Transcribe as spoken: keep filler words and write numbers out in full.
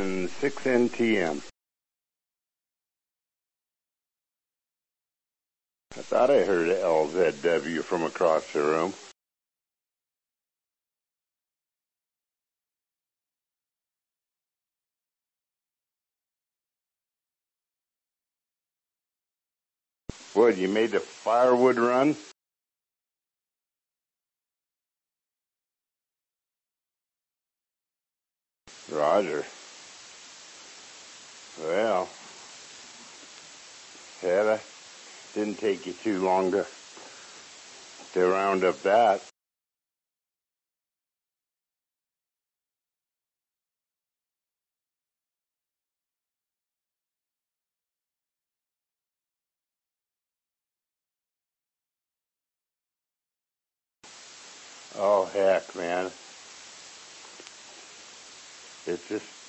and six N T M. I thought I heard L Z W from across the room. What, you made the firewood run? Roger. Well, yeah, that didn't take you too long to, to round up that. Oh, heck, man. It's just